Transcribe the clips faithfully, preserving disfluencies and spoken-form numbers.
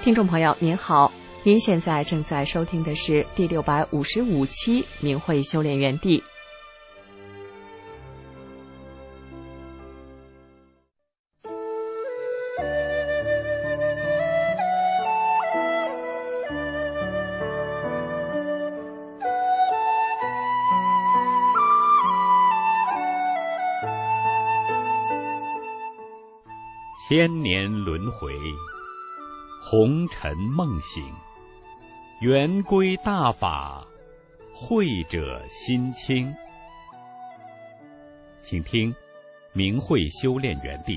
听众朋友您好，您现在正在收听的是第六百五十五期明慧修炼园地。 千年轮回，红尘梦醒，圆归大法，慧者心清。请听明慧修炼园地。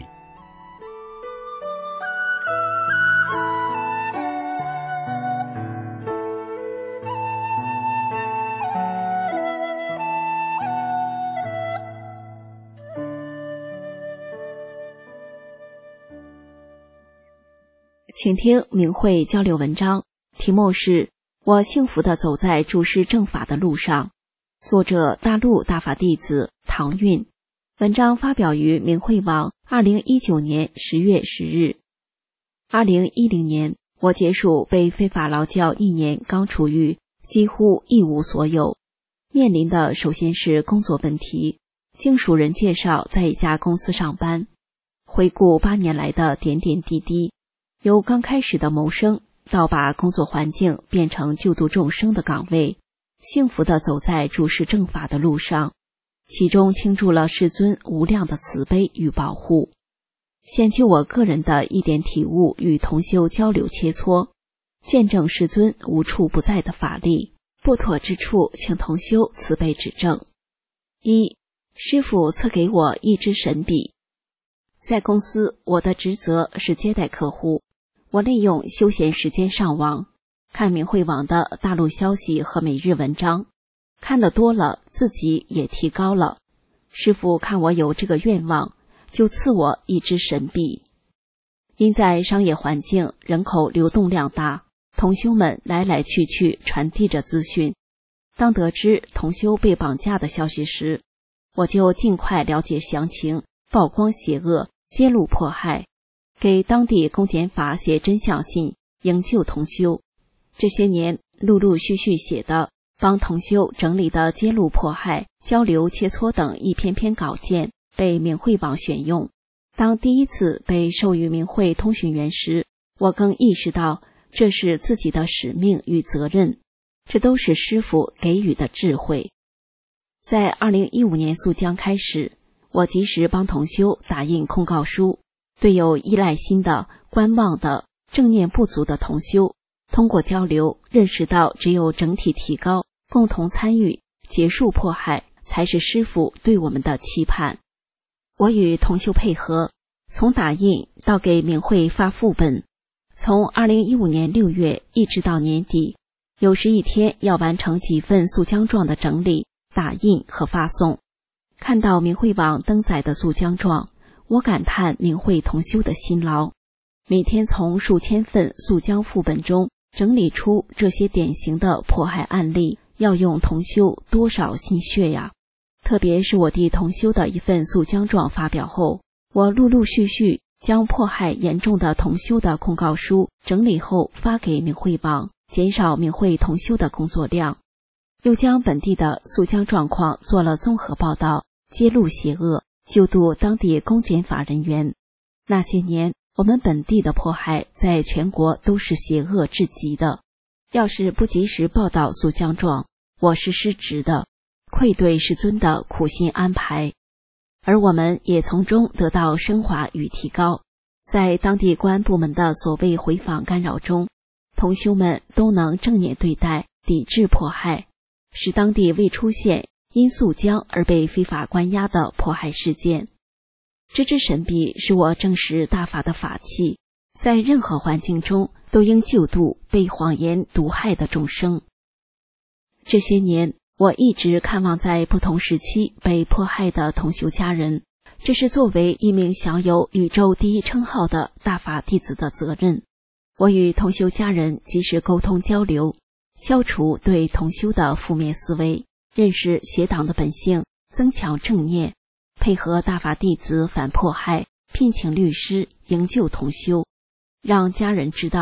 请听明慧交流文章，题目是我幸福地走在注释正法的路上，作者大陆大法弟子唐韵。文章发表于明慧网二零一九年十月十日。二零一零年，我结束被非法劳教一年，刚出狱，几乎一无所有，面临的首先是工作问题。经熟人介绍在一家公司上班，回顾八年来的点点滴滴，由刚开始的谋生到把工作环境变成救度众生的岗位，幸福地走在注释正法的路上，其中倾注了世尊无量的慈悲与保护。先就我个人的一点体悟与同修交流切磋，见证世尊无处不在的法力，不妥之处请同修慈悲指正。一、师父赐给我一支神笔。在公司，我的职责是接待客户，我利用休闲时间上网，看明慧网的大陆消息和每日文章，看得多了，自己也提高了。师父看我有这个愿望，就赐我一支神笔。因在商业环境，人口流动量大，同修们来来去去传递着资讯。当得知同修被绑架的消息时，我就尽快了解详情，曝光邪恶，揭露迫害，给当地公检法写真相信，营救同修。这些年陆陆续续写的帮同修整理的揭露迫害、交流切磋等一篇篇稿件被明慧网选用。当第一次被授予明慧通讯员时，我更意识到这是自己的使命与责任，这都是师父给予的智慧。在二零一五年溯江开始，我及时帮同修打印控告书，对有依赖心的、观望的、正念不足的同修，通过交流认识到只有整体提高，共同参与，结束迫害，才是师父对我们的期盼。我与同修配合，从打印到给明慧发副本，从二零一五年六月一直到年底，有时一天要完成几份溯江状的整理、打印和发送。看到明慧网登载的溯江状，我感叹明慧同修的辛劳，每天从数千份溯江副本中整理出这些典型的迫害案例，要用同修多少心血呀！特别是我弟同修的一份溯江状发表后，我陆陆续续将迫害严重的同修的控告书整理后发给明慧网，减少明慧同修的工作量，又将本地的溯江状况做了综合报道，揭露邪恶，救度当地公检法人员。那些年我们本地的迫害在全国都是邪恶至极的，要是不及时报道溯江状，我是失职的，愧对世尊的苦心安排，而我们也从中得到升华与提高。在当地公安部门的所谓回访干扰中，同修们都能正念对待，抵制迫害，使当地未出现因溯江而被非法关押的迫害事件。这支神笔是我证实大法的法器，在任何环境中都应救度被谎言毒害的众生。这些年，我一直看望在不同时期被迫害的同修家人，这是作为一名享有宇宙第一称号的大法弟子的责任。我与同修家人及时沟通交流，消除对同修的负面思维，认识邪党的本性，增强正念，配合大法弟子反迫害，聘请律师，营救同修，让家人知道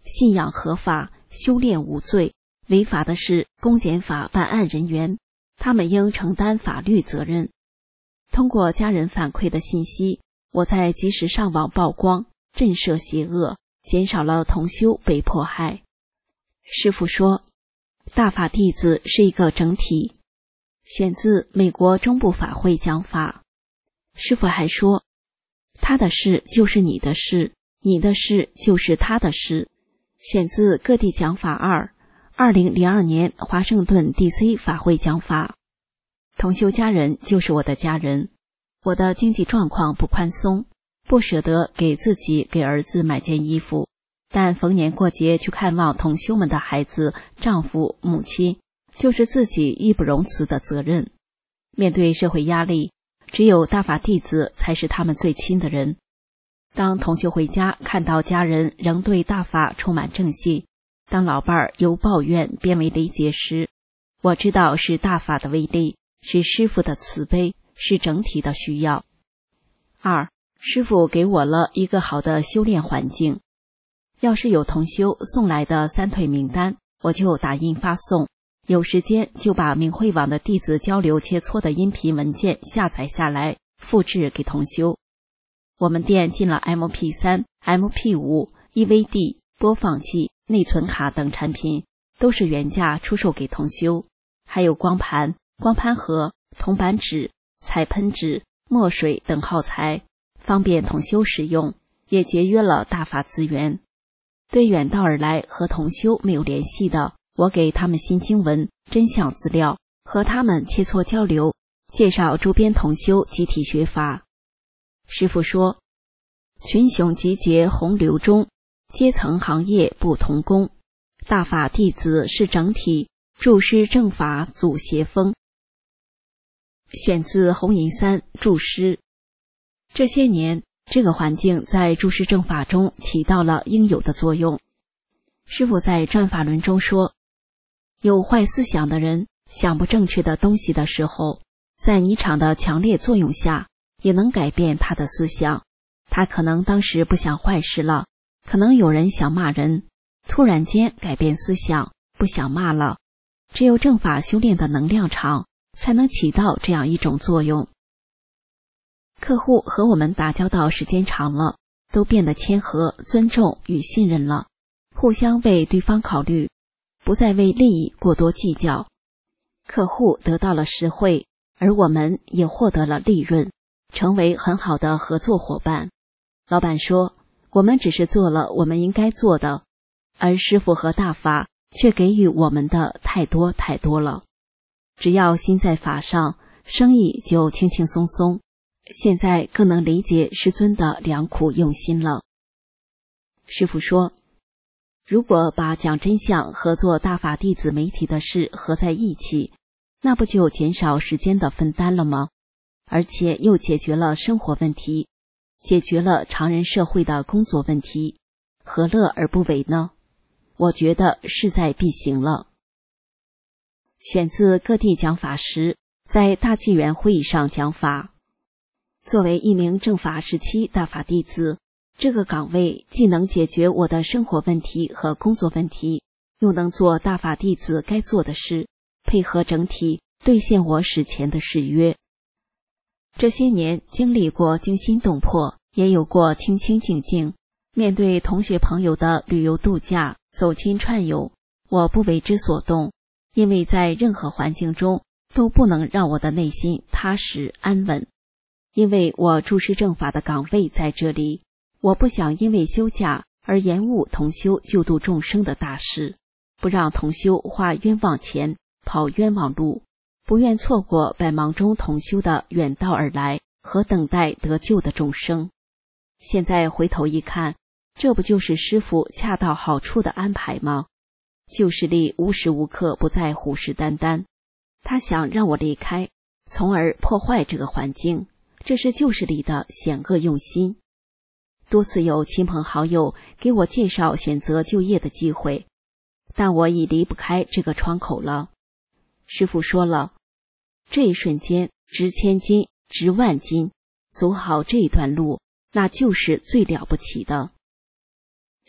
信仰合法，修炼无罪，违法的是公检法办案人员，他们应承担法律责任。通过家人反馈的信息，我在及时上网曝光，震慑邪恶，减少了同修被迫害。师父说，大法弟子是一个整体，选自美国中部法会讲法。师父还说，他的事就是你的事，你的事就是他的事，选自各地讲法二，二零零二年华盛顿 D C 法会讲法。同修家人就是我的家人，我的经济状况不宽松，不舍得给自己给儿子买件衣服，但逢年过节去看望同修们的孩子、丈夫、母亲，就是自己义不容辞的责任。面对社会压力，只有大法弟子才是他们最亲的人。当同修回家看到家人仍对大法充满正信，当老伴儿由抱怨变为理解时，我知道是大法的威力，是师父的慈悲，是整体的需要。二，师父给我了一个好的修炼环境。要是有同修送来的三退名单，我就打印发送，有时间就把明慧网的弟子交流切磋的音频文件下载下来，复制给同修。我们店进了 M P 三、M P 五、E V D、播放器、内存卡等产品，都是原价出售给同修，还有光盘、光盘盒、铜板纸、彩喷纸、墨水等耗材，方便同修使用，也节约了大法资源。对远道而来和同修没有联系的，我给他们新经文、真相资料，和他们切磋交流，介绍周边同修集体学法。师父说，群雄集结洪流中，阶层行业不同工，大法弟子是整体，注师正法阻邪风。选自红银三注师。这些年，这个环境在注师正法中起到了应有的作用。师父在转法轮中说，有坏思想的人想不正确的东西的时候，在尼场的强烈作用下，也能改变他的思想。他可能当时不想坏事了，可能有人想骂人，突然间改变思想，不想骂了。只有正法修炼的能量场，才能起到这样一种作用。客户和我们打交道时间长了，都变得谦和、尊重与信任了，互相为对方考虑，不再为利益过多计较。客户得到了实惠，而我们也获得了利润，成为很好的合作伙伴。老板说，我们只是做了我们应该做的，而师父和大法却给予我们的太多太多了。只要心在法上，生意就轻轻松松。现在更能理解师尊的良苦用心了。师父说，如果把讲真相和做大法弟子媒体的事合在一起，那不就减少时间的分担了吗？而且又解决了生活问题，解决了常人社会的工作问题，何乐而不为呢？我觉得势在必行了。选自各地讲法时，在大纪元会议上讲法。作为一名正法时期大法弟子，这个岗位既能解决我的生活问题和工作问题，又能做大法弟子该做的事，配合整体兑现我史前的誓约。这些年经历过惊心动魄，也有过清清静静。面对同学朋友的旅游度假、走亲串友，我不为之所动，因为在任何环境中都不能让我的内心踏实安稳。因为我注师正法的岗位在这里，我不想因为休假而延误同修救度众生的大事，不让同修花冤枉钱、跑冤枉路，不愿错过百忙中同修的远道而来和等待得救的众生。现在回头一看，这不就是师父恰到好处的安排吗？旧势力无时无刻不在虎视眈眈，他想让我离开，从而破坏这个环境。这是旧势力的险恶用心。多次有亲朋好友给我介绍选择就业的机会，但我已离不开这个窗口了。师父说了，这一瞬间值千金、值万金，走好这一段路，那就是最了不起的。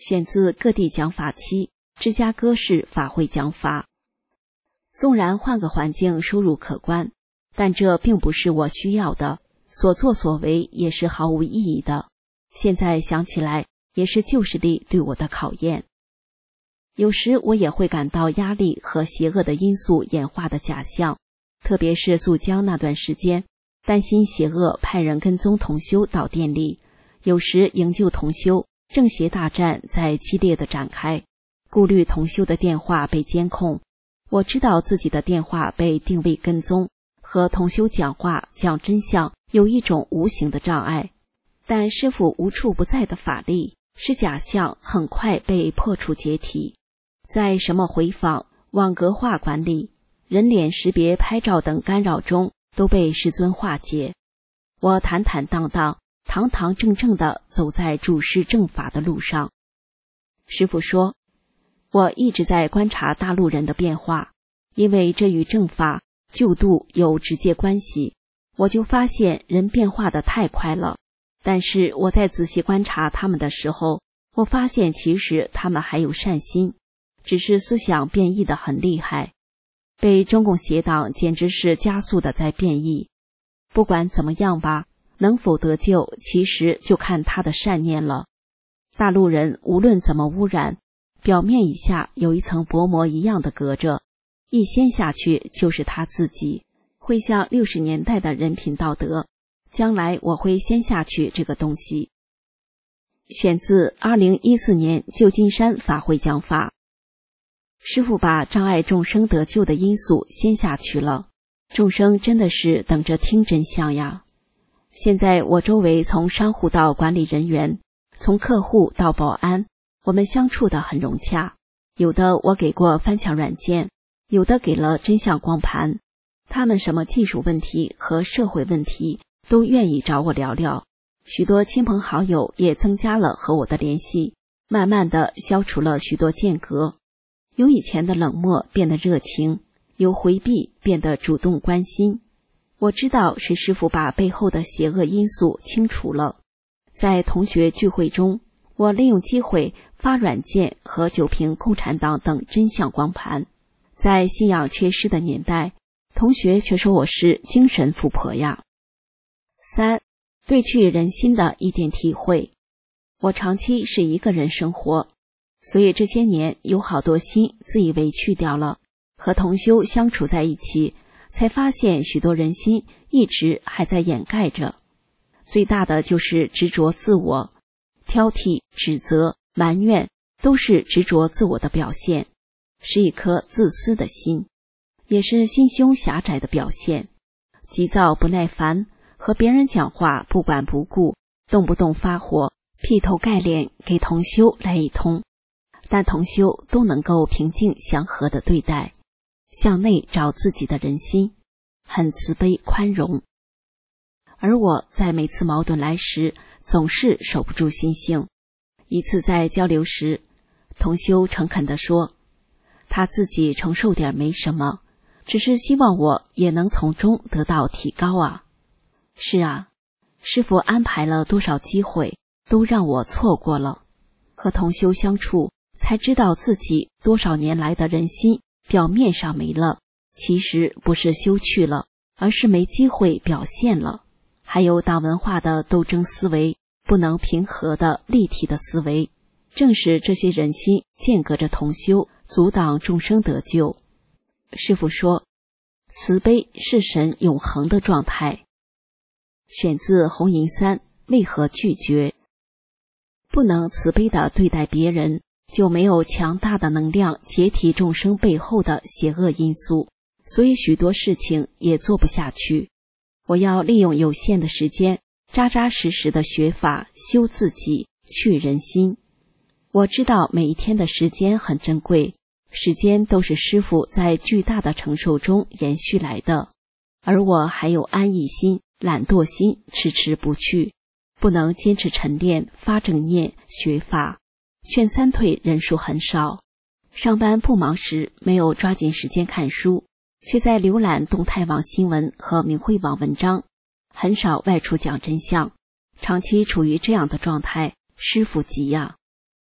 选自各地讲法期，芝加哥市法会讲法。纵然换个环境收入可观，但这并不是我需要的，所作所为也是毫无意义的。现在想起来，也是旧势力对我的考验。有时我也会感到压力和邪恶的因素演化的假象，特别是溯江那段时间，担心邪恶派人跟踪同修到店里，有时营救同修，正邪大战在激烈的展开，顾虑同修的电话被监控。我知道自己的电话被定位跟踪，和同修讲话讲真相有一种无形的障碍，但师父无处不在的法力使假象很快被破除解体。在什么回访、网格化管理、人脸识别拍照等干扰中都被师尊化解。我坦坦荡荡、堂堂正正地走在注释正法的路上。师父说，我一直在观察大陆人的变化，因为这与正法、救度有直接关系。我就发现人变化得太快了，但是我在仔细观察他们的时候，我发现其实他们还有善心，只是思想变异得很厉害。被中共邪党简直是加速的在变异。不管怎么样吧，能否得救，其实就看他的善念了。大陆人无论怎么污染，表面以下有一层薄膜一样的隔着，一掀下去就是他自己，会像六十年代的人品道德。将来我会掀下去这个东西。选自二零一四年旧金山法会讲法。师父把障碍众生得救的因素掀下去了，众生真的是等着听真相呀。现在我周围从商户到管理人员，从客户到保安，我们相处得很融洽。有的我给过翻墙软件，有的给了真相光盘，他们什么技术问题和社会问题都愿意找我聊聊。许多亲朋好友也增加了和我的联系，慢慢地消除了许多间隔。由以前的冷漠变得热情，由回避变得主动关心。我知道是师父把背后的邪恶因素清除了。在同学聚会中，我利用机会发软件和酒瓶共产党等真相光盘。在信仰缺失的年代，同学却说我是精神富婆呀。三、对去人心的一点体会。我长期是一个人生活，所以这些年有好多心自以为去掉了。和同修相处在一起，才发现许多人心一直还在掩盖着。最大的就是执着自我，挑剔、指责、埋怨都是执着自我的表现，是一颗自私的心，也是心胸狭窄的表现。急躁不耐烦，和别人讲话不管不顾，动不动发火，劈头盖脸给同修来一通，但同修都能够平静祥和地对待，向内找自己的人心，很慈悲宽容。而我在每次矛盾来时，总是守不住心性。一次在交流时，同修诚恳地说，他自己承受点没什么，只是希望我也能从中得到提高啊。是啊，师父安排了多少机会，都让我错过了。和同修相处，才知道自己多少年来的人心表面上没了，其实不是修去了，而是没机会表现了。还有党文化的斗争思维，不能平和的立体的思维，正是这些人心间隔着同修，阻挡众生得救。师父说，慈悲是神永恒的状态。选自红银三，为何拒绝？不能慈悲地对待别人，就没有强大的能量解体众生背后的邪恶因素，所以许多事情也做不下去。我要利用有限的时间，扎扎实实的学法，修自己，去人心。我知道每一天的时间很珍贵，时间都是师父在巨大的承受中延续来的，而我还有安逸心、懒惰心，迟迟不去，不能坚持晨练、发正念、学法。劝三退人数很少，上班不忙时没有抓紧时间看书，却在浏览动态网新闻和明慧网文章，很少外出讲真相。长期处于这样的状态，师父急呀。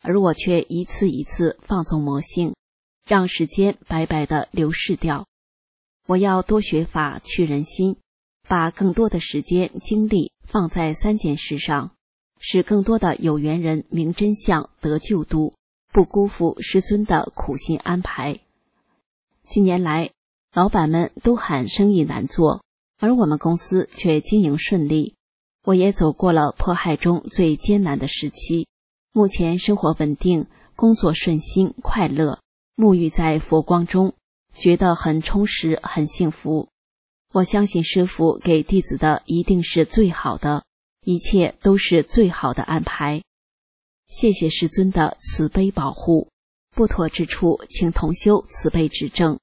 而我却一次一次放纵魔性，让时间白白地流逝掉。我要多学法去人心，把更多的时间精力放在三件事上，使更多的有缘人明真相得救度，不辜负师尊的苦心安排。近年来，老板们都喊生意难做，而我们公司却经营顺利。我也走过了迫害中最艰难的时期，目前生活稳定，工作顺心快乐，沐浴在佛光中，觉得很充实很幸福。我相信师父给弟子的一定是最好的，一切都是最好的安排。谢谢师尊的慈悲保护，不妥之处请同修慈悲指正。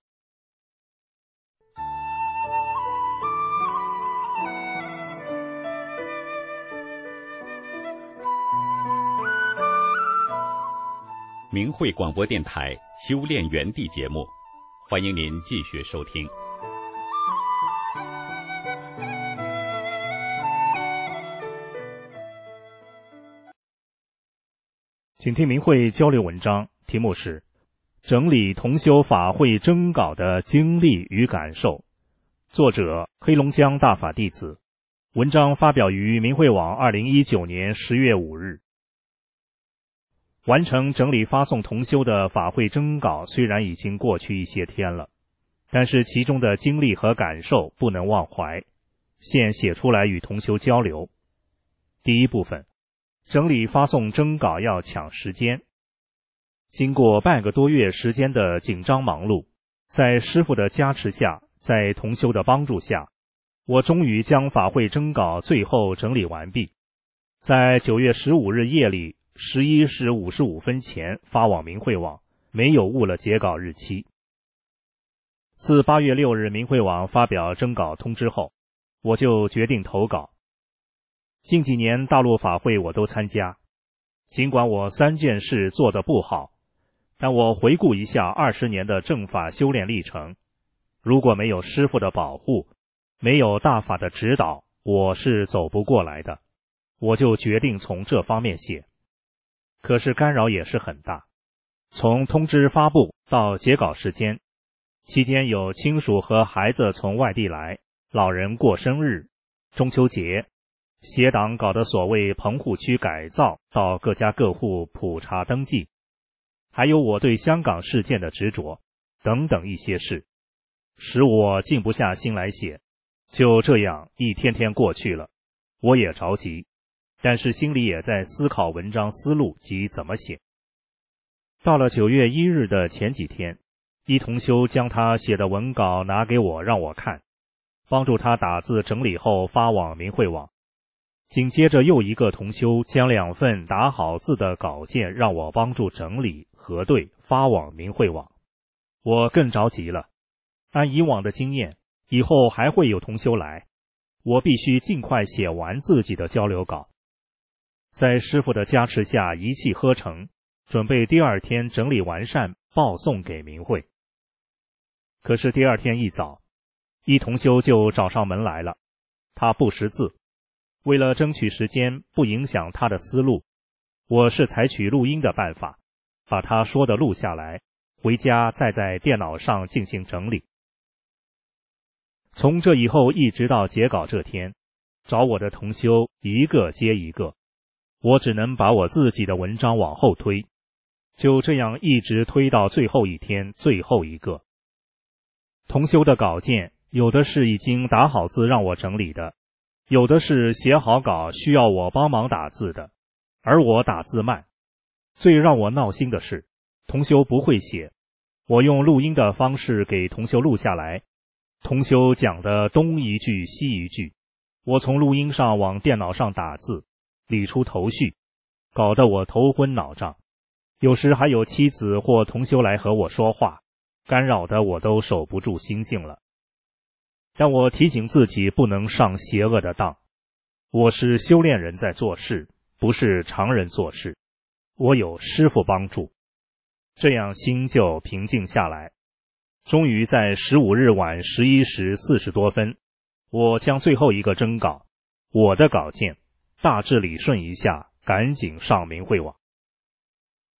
明慧广播电台修炼园地节目，欢迎您继续收听。 请听明慧交流文章，题目是整理同修法会征稿的经历与感受，作者黑龙江大法弟子，文章发表于明慧网二零一九年十月五日。完成整理发送同修的法会征稿虽然已经过去一些天了，但是其中的经历和感受不能忘怀，现写出来与同修交流。第一部分，整理发送征稿要抢时间。经过半个多月时间的紧张忙碌，在师父的加持下，在同修的帮助下，我终于将法会征稿最后整理完毕，在九月十五日夜里十一时五十五分前发往明慧网，没有误了截稿日期。自八月六日明慧网发表征稿通知后，我就决定投稿。近几年大陆法会我都参加，尽管我三件事做得不好，但我回顾一下二十年的正法修炼历程，如果没有师父的保护，没有大法的指导，我是走不过来的。我就决定从这方面写。可是干扰也是很大，从通知发布到截稿时间，期间有亲属和孩子从外地来，老人过生日、中秋节，协党搞的所谓棚户区改造，到各家各户普查登记，还有我对香港事件的执着等等一些事，使我静不下心来写。就这样一天天过去了，我也着急，但是心里也在思考文章思路及怎么写。到了九月一日的前几天，一同修将他写的文稿拿给我让我看，帮助他打字整理后发往明慧网。紧接着又一个同修将两份打好字的稿件让我帮助整理核对发往明慧网。我更着急了，按以往的经验，以后还会有同修来，我必须尽快写完自己的交流稿。在师父的加持下一气呵成，准备第二天整理完善报送给明慧。可是第二天一早，一同修就找上门来了，他不识字，为了争取时间不影响他的思路，我是采取录音的办法，把他说的录下来，回家再在电脑上进行整理。从这以后一直到截稿这天，找我的同修一个接一个，我只能把我自己的文章往后推，就这样一直推到最后一天最后一个。同修的稿件有的是已经打好字让我整理的，有的是写好稿需要我帮忙打字的，而我打字慢。最让我闹心的是，同修不会写，我用录音的方式给同修录下来，同修讲的东一句西一句，我从录音上往电脑上打字，理出头绪，搞得我头昏脑胀。有时还有妻子或同修来和我说话，干扰的我都守不住心境了。但我提醒自己不能上邪恶的当，我是修炼人在做事，不是常人做事，我有师父帮助，这样心就平静下来。终于在十五日晚十一时四十多分，我将最后一个征稿，我的稿件大致理顺一下，赶紧上明慧网。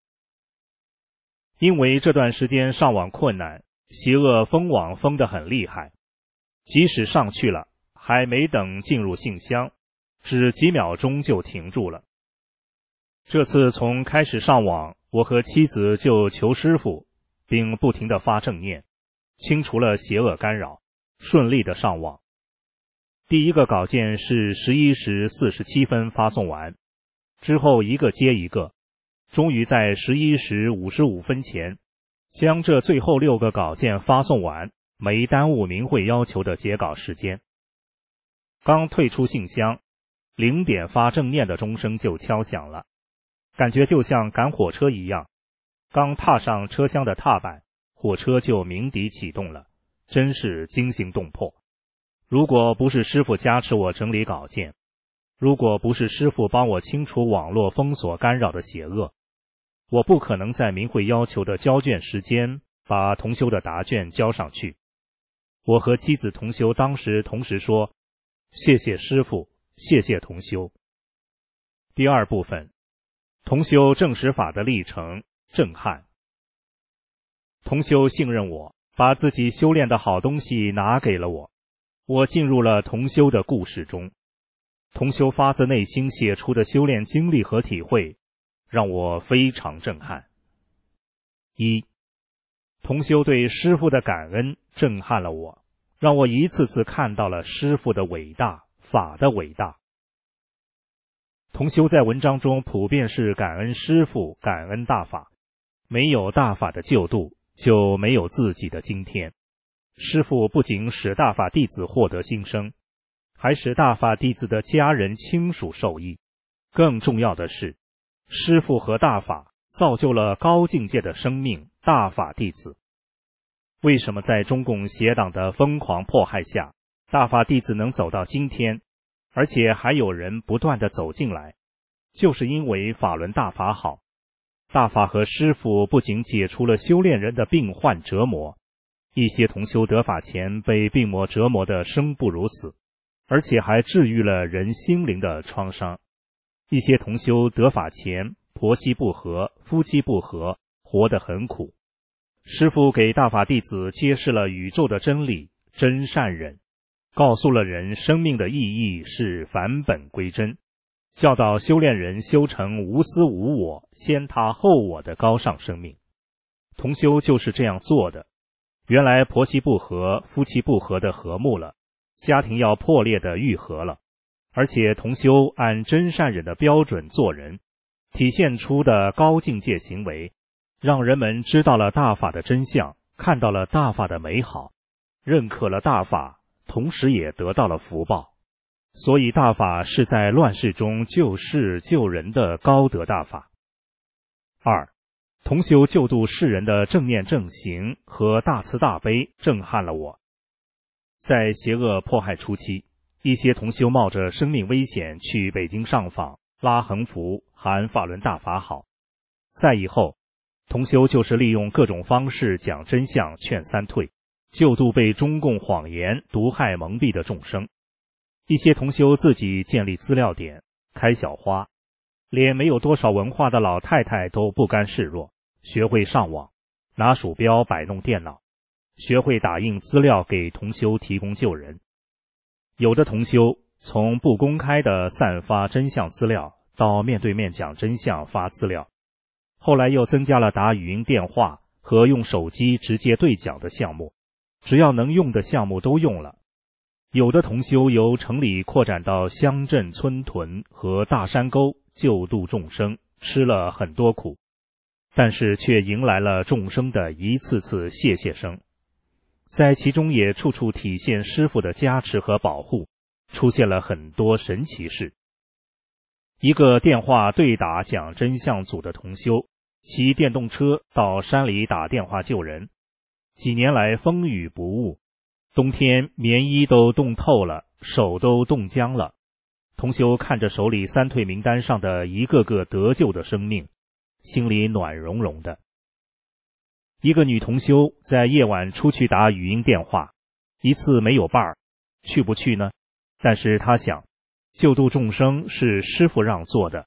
因为这段时间上网困难，邪恶封网封得很厉害，即使上去了，还没等进入信箱，只几秒钟就停住了。这次从开始上网，我和妻子就求师父，并不停地发正念，清除了邪恶干扰，顺利地上网。第一个稿件是十一时四十七分发送完，之后一个接一个，终于在十一时五十五分前将这最后六个稿件发送完，没耽误明慧要求的截稿时间。刚退出信箱，零点发正念的钟声就敲响了，感觉就像赶火车一样，刚踏上车厢的踏板，火车就鸣笛启动了，真是惊心动魄。如果不是师父加持我整理稿件，如果不是师父帮我清除网络封锁干扰的邪恶，我不可能在明慧要求的交卷时间把同修的答卷交上去。我和妻子同修当时同时说，谢谢师父，谢谢同修。第二部分，同修证实法的历程，震撼。同修信任我，把自己修炼的好东西拿给了我，我进入了同修的故事中。同修发自内心写出的修炼经历和体会，让我非常震撼。一，同修对师父的感恩震撼了我，让我一次次看到了师父的伟大，法的伟大。同修在文章中普遍是感恩师父，感恩大法，没有大法的救度，就没有自己的今天。师父不仅使大法弟子获得新生，还使大法弟子的家人亲属受益。更重要的是，师父和大法造就了高境界的生命，大法弟子。为什么在中共邪党的疯狂迫害下，大法弟子能走到今天，而且还有人不断地走进来？就是因为法轮大法好。大法和师父不仅解除了修炼人的病患折磨，一些同修得法前被病魔折磨得生不如死，而且还治愈了人心灵的创伤。一些同修得法前婆媳不和，夫妻不和，活得很苦。师父给大法弟子揭示了宇宙的真理，真善忍，告诉了人生命的意义是返本归真，教导修炼人修成无私无我，先他后我的高尚生命。同修就是这样做的。原来婆媳不和，夫妻不和的和睦了，家庭要破裂的愈合了，而且同修按真善忍的标准做人，体现出的高境界行为，让人们知道了大法的真相，看到了大法的美好，认可了大法，同时也得到了福报。所以大法是在乱世中救世救人的高德大法。二，同修救度世人的正念正行和大慈大悲震撼了我。在邪恶迫害初期，一些同修冒着生命危险去北京上访，拉横幅喊法轮大法好。再以后，同修就是利用各种方式讲真相，劝三退，救度被中共谎言毒害蒙蔽的众生。一些同修自己建立资料点，开小花，连没有多少文化的老太太都不甘示弱，学会上网，拿鼠标摆弄电脑，学会打印资料给同修提供救人。有的同修从不公开的散发真相资料，到面对面讲真相发资料，后来又增加了打语音电话和用手机直接对讲的项目，只要能用的项目都用了。有的同修由城里扩展到乡镇村屯和大山沟，救度众生，吃了很多苦，但是却迎来了众生的一次次谢谢声。在其中也处处体现师父的加持和保护，出现了很多神奇事。一个电话对打讲真相组的同修，骑电动车到山里打电话救人，几年来风雨不误，冬天棉衣都冻透了，手都冻僵了。同修看着手里三退名单上的一个个得救的生命，心里暖融融的。一个女同修在夜晚出去打语音电话，一次没有伴儿，去不去呢？但是她想，救度众生是师父让做的，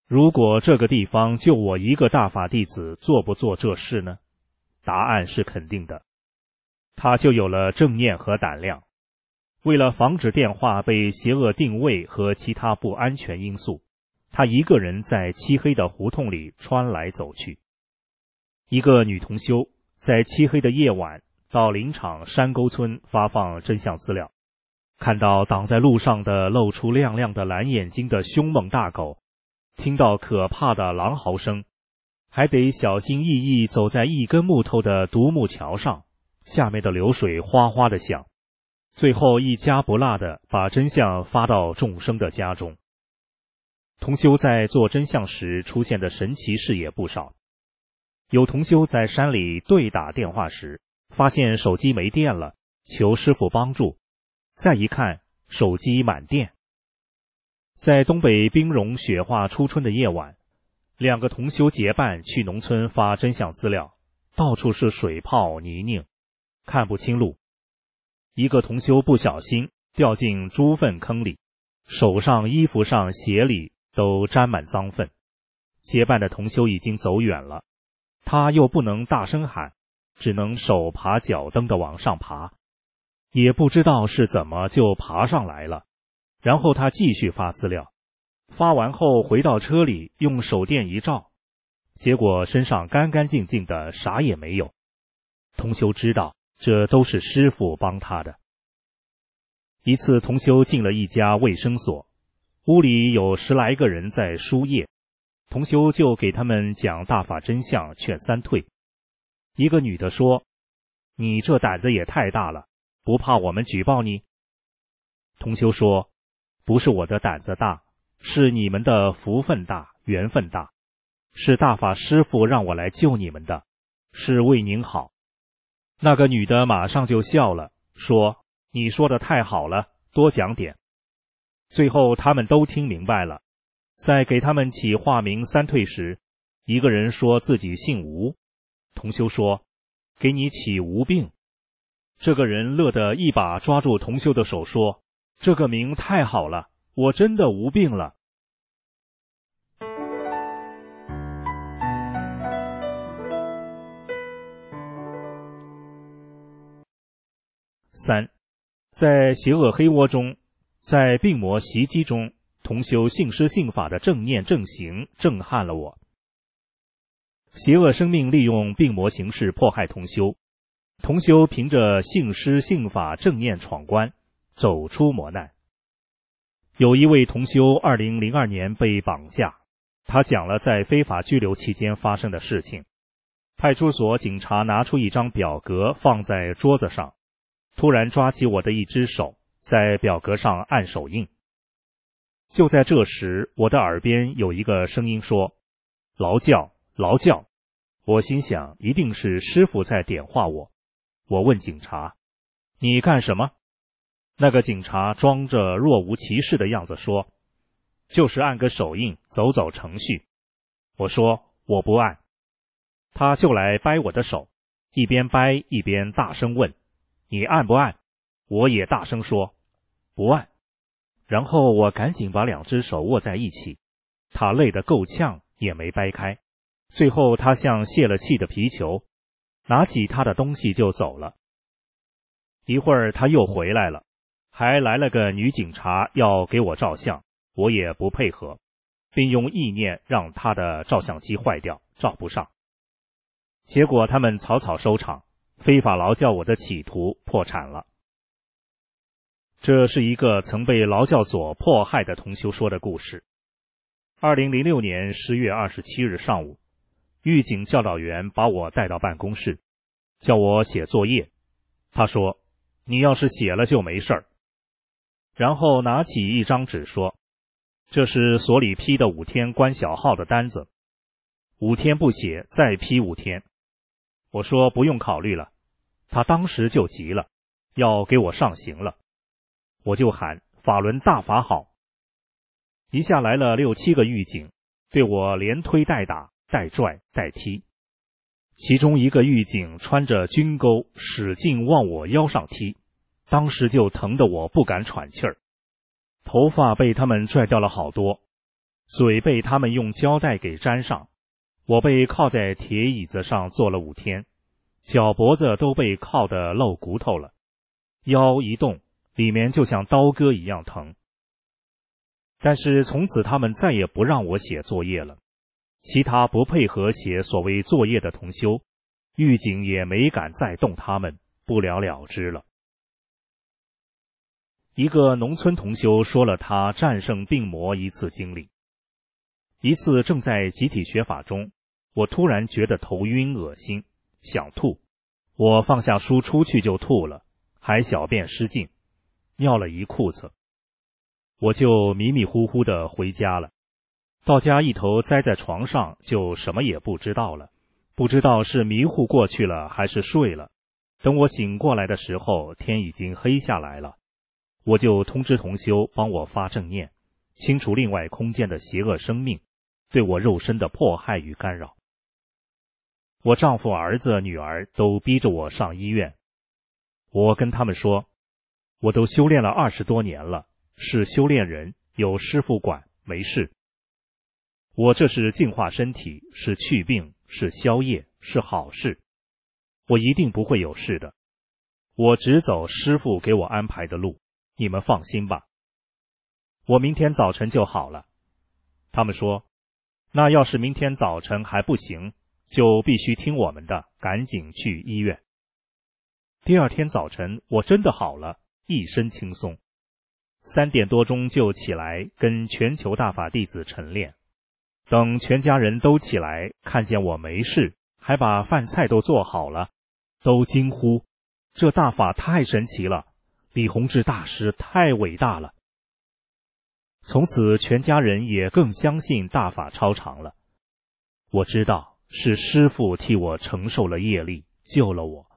如果这个地方就我一个大法弟子，做不做这事呢？答案是肯定的。他就有了正念和胆量。为了防止电话被邪恶定位和其他不安全因素，他一个人在漆黑的胡同里穿来走去。一个女同修在漆黑的夜晚到林场山沟村发放真相资料，看到挡在路上的露出亮亮的蓝眼睛的凶猛大狗，听到可怕的狼嚎声，还得小心翼翼走在一根木头的独木桥上，下面的流水哗哗地响，最后一家不落地把真相发到众生的家中。同修在做真相时出现的神奇事也不少。有同修在山里对打电话时，发现手机没电了，求师父帮助，再一看手机满电。在东北冰融雪化初春的夜晚，两个同修结伴去农村发真相资料，到处是水泡泥泞，看不清路。一个同修不小心掉进猪粪坑里，手上、衣服上、鞋里都沾满脏粪。结伴的同修已经走远了，他又不能大声喊，只能手爬脚蹬地往上爬，也不知道是怎么就爬上来了。然后他继续发资料，发完后回到车里用手电一照，结果身上干干净净的，啥也没有。同修知道这都是师父帮他的。一次同修进了一家卫生所，屋里有十来个人在输液，同修就给他们讲大法真相，劝三退。一个女的说：“你这胆子也太大了，不怕我们举报你？”同修说：“不是我的胆子大，是你们的福分大，缘分大，是大法师父让我来救你们的，是为您好。”那个女的马上就笑了，说：“你说的太好了，多讲点。”最后他们都听明白了。在给他们起化名三退时，一个人说自己姓吴，同修说：“给你起吴病。”这个人乐得一把抓住同修的手说：“这个名太好了，我真的无病了。”三，在邪恶黑窝中，在病魔袭击中，同修信师信法的正念正行震撼了我。邪恶生命利用病魔形式迫害同修，同修凭着信师信法正念闯关，走出磨难。有一位同修二零零二年被绑架，他讲了在非法拘留期间发生的事情。派出所警察拿出一张表格放在桌子上，突然抓起我的一只手，在表格上按手印。就在这时，我的耳边有一个声音说：“劳教，劳教。”我心想一定是师父在点化我。我问警察：“你干什么？”那个警察装着若无其事的样子说：“就是按个手印，走走程序。”我说：“我不按。”他就来掰我的手，一边掰一边大声问：“你按不按？”我也大声说：“不按。”然后我赶紧把两只手握在一起，他累得够呛也没掰开。最后他像泄了气的皮球，拿起他的东西就走了。一会儿他又回来了，还来了个女警察要给我照相，我也不配合，并用意念让他的照相机坏掉，照不上。结果他们草草收场，非法劳教我的企图破产了。这是一个曾被劳教所迫害的同修说的故事。二零零六年十月二十七日上午，狱警教导员把我带到办公室，叫我写作业。他说：“你要是写了就没事儿。”然后拿起一张纸说：“这是所里批的五天关小号的单子，五天不写再批五天。”我说不用考虑了。他当时就急了，要给我上刑了。我就喊：“法轮大法好！”一下来了六七个狱警，对我连推带打、带拽、带踢。其中一个狱警穿着军钩，使劲往我腰上踢，当时就疼得我不敢喘气儿，头发被他们拽掉了好多。 嘴被他们用胶带给粘上，我被靠在铁椅子上坐了五天，脚脖子都被靠得露骨头了，腰一动，里面就像刀割一样疼。但是从此他们再也不让我写作业了，其他不配合写所谓作业的同修，狱警也没敢再动他们，不了了之了。一个农村同修说了他战胜病魔一次经历。一次正在集体学法中，我突然觉得头晕恶心，想吐，我放下书出去就吐了，还小便失禁，尿了一裤子。我就迷迷糊糊地回家了，到家一头栽在床上，就什么也不知道了，不知道是迷糊过去了还是睡了。等我醒过来的时候，天已经黑下来了，我就通知同修帮我发正念，清除另外空间的邪恶生命对我肉身的迫害与干扰。我丈夫、儿子、女儿都逼着我上医院。我跟他们说，我都修炼了二十多年了，是修炼人，有师父管，没事。我这是净化身体，是去病，是消业，是好事，我一定不会有事的。我只走师父给我安排的路，你们放心吧。我明天早晨就好了。他们说，那要是明天早晨还不行，就必须听我们的，赶紧去医院。第二天早晨我真的好了，一身轻松。三点多钟就起来跟全球大法弟子晨练。等全家人都起来，看见我没事，还把饭菜都做好了，都惊呼，这大法太神奇了，李洪志大师太伟大了。从此全家人也更相信大法超常了。我知道是师父替我承受了业力，救了我。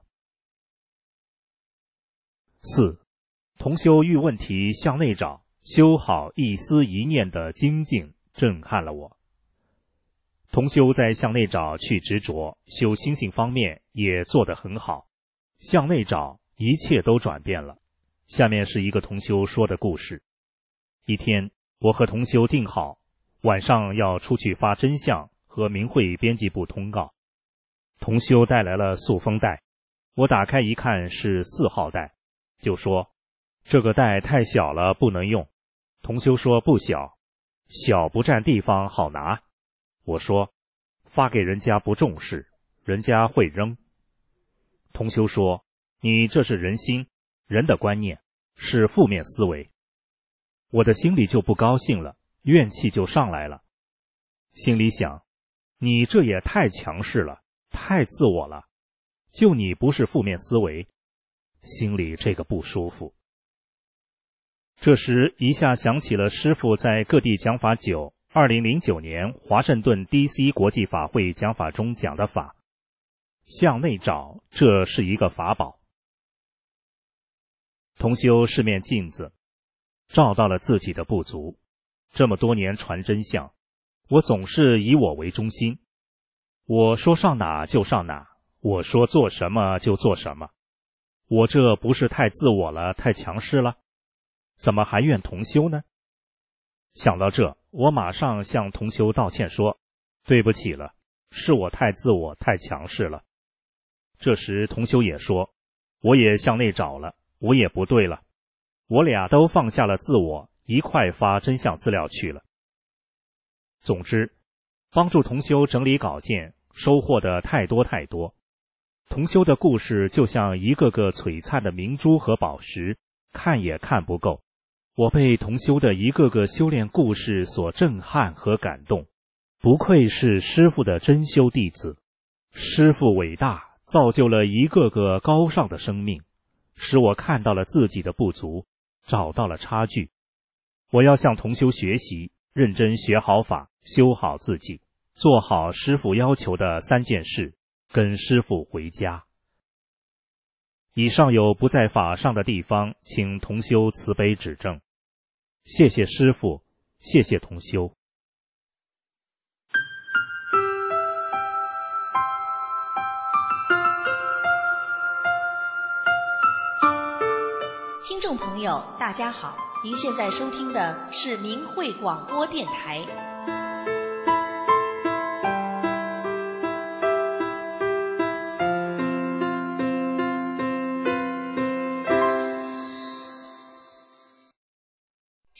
四，同修遇问题向内找，修好一思一念的精进震撼了我。同修在向内找去执着，修心性方面也做得很好，向内找一切都转变了。下面是一个同修说的故事。一天，我和同修定好晚上要出去发真相和明慧编辑部通告。同修带来了塑封袋，我打开一看是四号袋，就说这个袋太小了不能用。同修说不小，小不占地方好拿。我说发给人家不重视，人家会扔。同修说你这是人心，人的观念，是负面思维。我的心里就不高兴了，怨气就上来了，心里想，你这也太强势了，太自我了，就你不是负面思维，心里这个不舒服。这时一下想起了师父在各地讲法九二零零九年华盛顿 D C 国际法会讲法中讲的法，向内找，这是一个法宝。同修是面镜子，照到了自己的不足。这么多年传真相，我总是以我为中心，我说上哪就上哪，我说做什么就做什么。我这不是太自我了，太强势了？怎么还怨同修呢？想到这，我马上向同修道歉说，对不起了，是我太自我太强势了。这时同修也说，我也向内找了，我也不对了。我俩都放下了自我，一块发真相资料去了。总之，帮助同修整理稿件，收获的太多太多。同修的故事就像一个个璀璨的明珠和宝石，看也看不够。我被同修的一个个修炼故事所震撼和感动，不愧是师父的真修弟子。师父伟大，造就了一个个高尚的生命，使我看到了自己的不足，找到了差距。我要向同修学习，认真学好法，修好自己，做好师父要求的三件事，跟师父回家。以上有不在法上的地方，请同修慈悲指正。谢谢师父，谢谢同修。 听众朋友大家好，您现在收听的是明慧广播电台。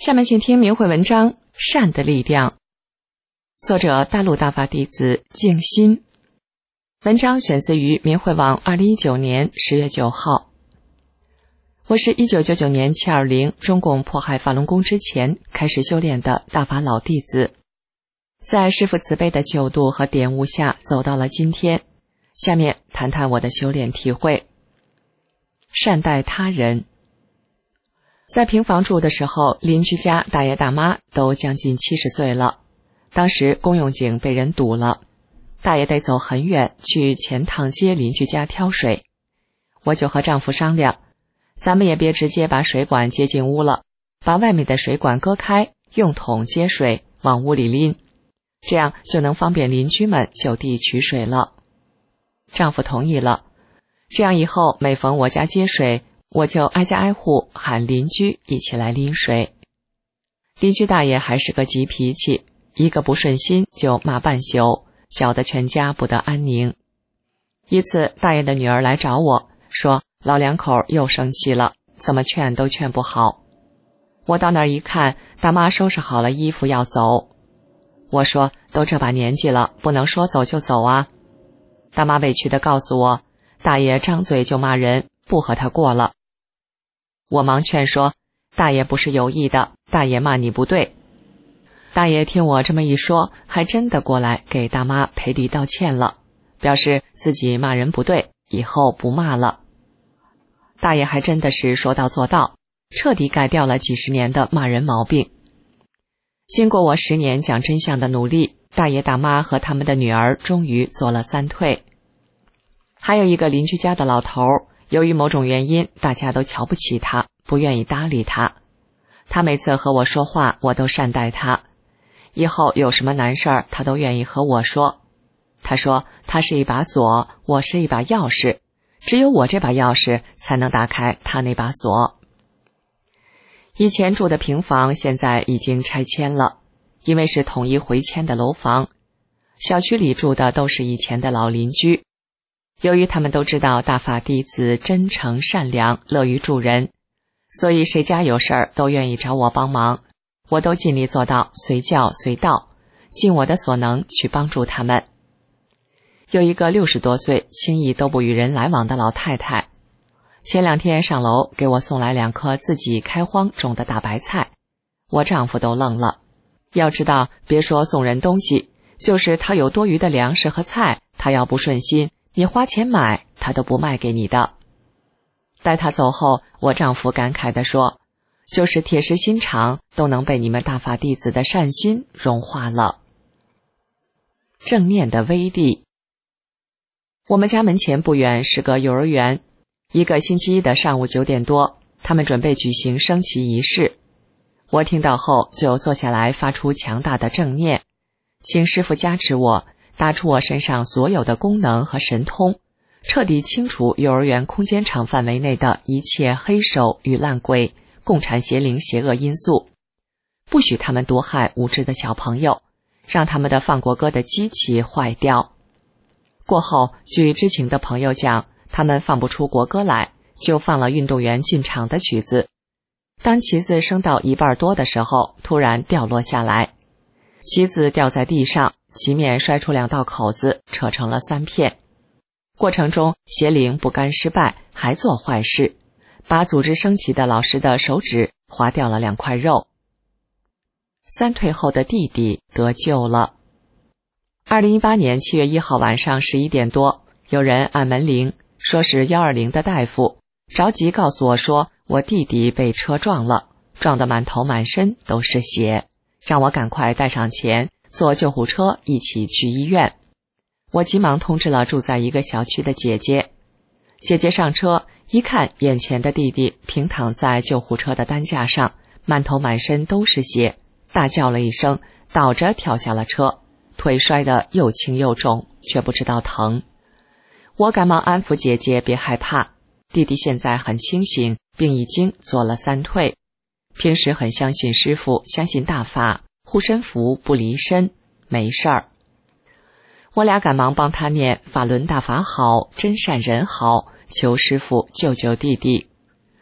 下面请听明慧文章《善的力量》，作者大陆大法弟子静心。文章选自于明慧网二零一九年十月九号。我是一九九九年七二零中共迫害法轮功之前开始修炼的大法老弟子，在师父慈悲的救度和点悟下走到了今天。下面谈谈我的修炼体会。善待他人。在平房住的时候，邻居家大爷大妈都将近七十岁了。当时公用井被人堵了，大爷得走很远去钱塘街邻居家挑水。我就和丈夫商量，咱们也别直接把水管接进屋了，把外面的水管割开，用桶接水往屋里拎，这样就能方便邻居们就地取水了。丈夫同意了，这样以后每逢我家接水，我就挨家挨户喊邻居一起来拎水。邻居大爷还是个急脾气，一个不顺心就骂半宿，搅得全家不得安宁。一次大爷的女儿来找我，说老两口又生气了，怎么劝都劝不好。我到那儿一看，大妈收拾好了衣服要走。我说都这把年纪了，不能说走就走啊。大妈委屈地告诉我，大爷张嘴就骂人，不和他过了。我忙劝说，大爷不是有意的，大爷骂你不对。大爷听我这么一说，还真的过来给大妈赔礼道歉了，表示自己骂人不对，以后不骂了。大爷还真的是说到做到，彻底改掉了几十年的骂人毛病。经过我十年讲真相的努力，大爷大妈和他们的女儿终于做了三退。还有一个邻居家的老头，由于某种原因，大家都瞧不起他，不愿意搭理他。他每次和我说话，我都善待他。以后有什么难事儿，他都愿意和我说。他说他是一把锁，我是一把钥匙，只有我这把钥匙才能打开他那把锁。以前住的平房现在已经拆迁了，因为是统一回迁的楼房，小区里住的都是以前的老邻居。由于他们都知道大法弟子真诚善良，乐于助人，所以谁家有事儿都愿意找我帮忙，我都尽力做到随叫随到，尽我的所能去帮助他们。有一个六十多岁轻易都不与人来往的老太太，前两天上楼给我送来两颗自己开荒种的大白菜，我丈夫都愣了。要知道，别说送人东西，就是他有多余的粮食和菜，他要不顺心，你花钱买，他都不卖给你的。待他走后，我丈夫感慨地说，就是铁石心肠都能被你们大法弟子的善心融化了。正念的威力。我们家门前不远是个幼儿园，一个星期一的上午九点多，他们准备举行升旗仪式。我听到后就坐下来发出强大的正念，请师父加持我，打出我身上所有的功能和神通，彻底清除幼儿园空间场范围内的一切黑手与烂鬼、共产邪灵邪恶因素，不许他们毒害无知的小朋友，让他们的放国歌的机器坏掉。过后，据知情的朋友讲，他们放不出国歌来，就放了运动员进场的曲子。当旗子升到一半多的时候，突然掉落下来，旗子掉在地上，旗面摔出两道口子，扯成了三片。过程中，邪灵不甘失败，还做坏事，把组织升旗的老师的手指划掉了两块肉。三退后的弟弟得救了。二零一八年七月一号晚上十一点多，有人按门铃，说是一二零的大夫，着急告诉我说，我弟弟被车撞了，撞得满头满身都是血，让我赶快带上钱，坐救护车一起去医院。我急忙通知了住在一个小区的姐姐。姐姐上车，一看眼前的弟弟平躺在救护车的担架上，满头满身都是血，大叫了一声，倒着跳下了车，腿摔得又轻又重，却不知道疼。我赶忙安抚姐姐别害怕，弟弟现在很清醒，并已经做了三退，平时很相信师父，相信大法，护身符不离身，没事儿。我俩赶忙帮他念法轮大法好，真善人好，求师父救救弟弟。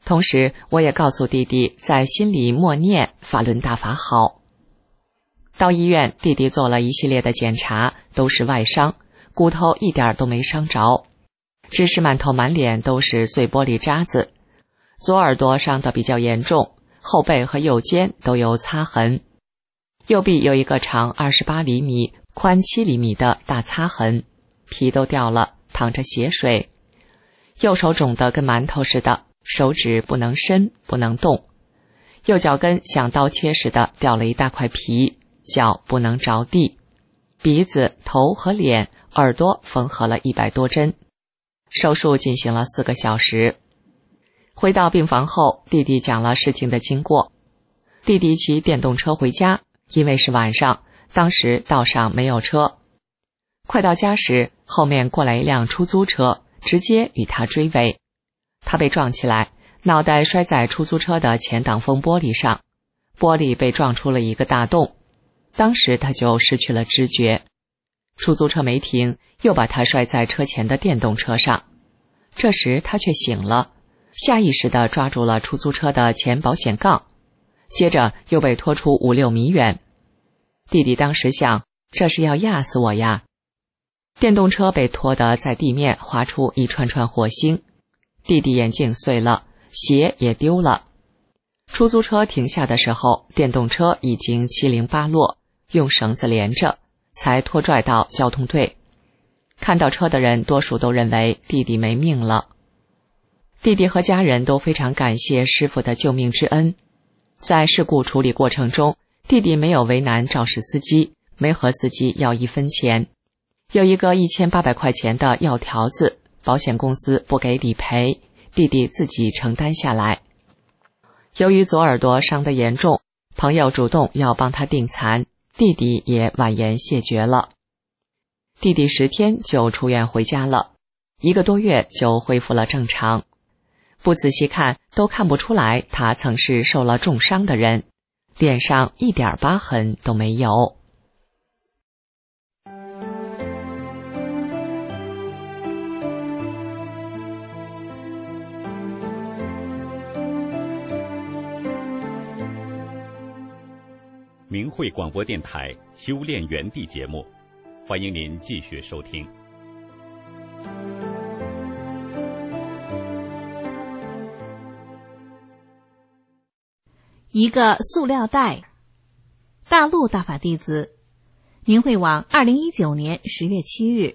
同时我也告诉弟弟在心里默念法轮大法好。到医院，弟弟做了一系列的检查，都是外伤，骨头一点都没伤着，只是满头满脸都是碎玻璃渣子，左耳朵伤得比较严重，后背和右肩都有擦痕，右臂有一个长二十八厘米、宽七厘米的大擦痕，皮都掉了，淌着血水。右手肿得跟馒头似的，手指不能伸，不能动。右脚跟像刀切似的掉了一大块皮，脚不能着地。鼻子、头和脸、耳朵缝合了一百多针。手术进行了四个小时。回到病房后，弟弟讲了事情的经过。弟弟骑电动车回家，因为是晚上，当时道上没有车。快到家时，后面过来一辆出租车，直接与他追尾。他被撞起来，脑袋摔在出租车的前挡风玻璃上，玻璃被撞出了一个大洞。当时他就失去了知觉。出租车没停，又把他摔在车前的电动车上。这时他却醒了，下意识地抓住了出租车的前保险杠，接着又被拖出五六米远。弟弟当时想，这是要压死我呀。电动车被拖得在地面划出一串串火星，弟弟眼镜碎了，鞋也丢了。出租车停下的时候，电动车已经七零八落，用绳子连着，才拖拽到交通队。看到车的人多数都认为弟弟没命了。弟弟和家人都非常感谢师父的救命之恩。在事故处理过程中，弟弟没有为难肇事司机，没和司机要一分钱。有一个一千八百块钱的药条子，保险公司不给理赔，弟弟自己承担下来。由于左耳朵伤得严重，朋友主动要帮他定残，弟弟也婉言谢绝了。弟弟十天就出院回家了，一个多月就恢复了正常。不仔细看都看不出来他曾是受了重伤的人，脸上一点疤痕都没有。 明慧广播电台修炼园地节目，欢迎您继续收听。 一个塑料袋。大陆大法弟子，明慧网二零一九年十月七日。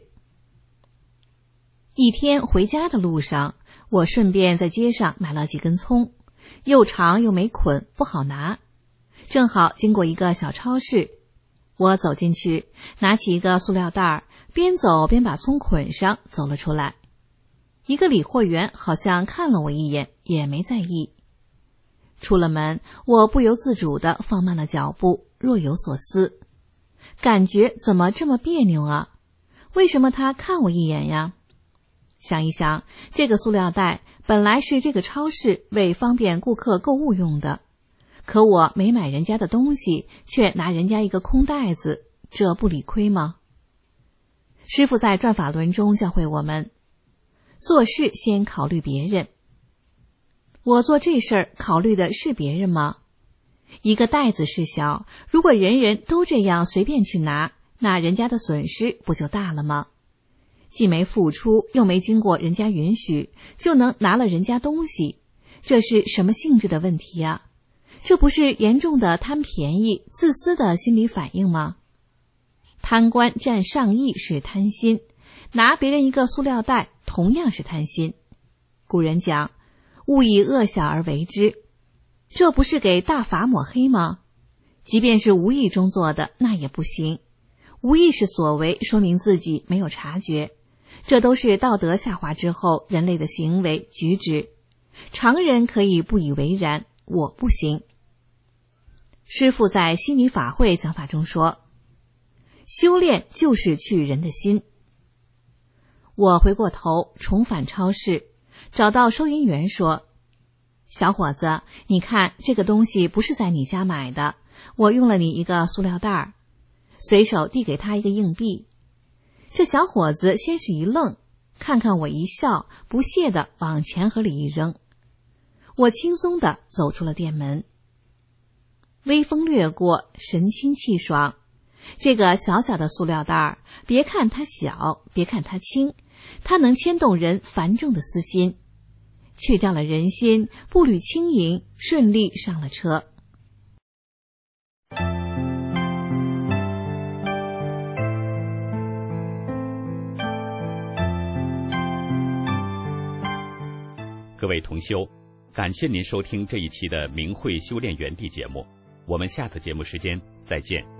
一天回家的路上，我顺便在街上买了几根葱，又长又没捆，不好拿。正好经过一个小超市，我走进去，拿起一个塑料袋，边走边把葱捆上，走了出来。一个理货员好像看了我一眼，也没在意。出了门，我不由自主地放慢了脚步，若有所思，感觉怎么这么别扭啊？为什么他看我一眼呀？想一想，这个塑料袋本来是这个超市为方便顾客购物用的，可我没买人家的东西，却拿人家一个空袋子，这不理亏吗？师父在转法轮中教诲我们，做事先考虑别人。我做这事儿考虑的是别人吗？一个袋子是小，如果人人都这样随便去拿，那人家的损失不就大了吗？既没付出，又没经过人家允许，就能拿了人家东西，这是什么性质的问题呀？这不是严重的贪便宜、自私的心理反应吗？贪官占上亿是贪心，拿别人一个塑料袋同样是贪心。古人讲，勿以恶小而为之，这不是给大法抹黑吗？即便是无意中做的，那也不行。无意识所为，说明自己没有察觉，这都是道德下滑之后人类的行为举止。常人可以不以为然，我不行。师父在心理法会讲法中说，修炼就是去人的心。我回过头重返超市，找到收银员说，小伙子，你看这个东西不是在你家买的，我用了你一个塑料袋，随手递给他一个硬币。这小伙子先是一愣，看看我一笑，不屑地往钱盒里一扔。 我轻松地走出了店门。微风掠过，神清气爽。这个小小的塑料袋儿，别看它小，别看它轻，它能牵动人繁重的私心。去掉了人心，步履轻盈，顺利上了车。 各位同修，感谢您收听这一期的明慧修炼园地节目，我们下次节目时间再见。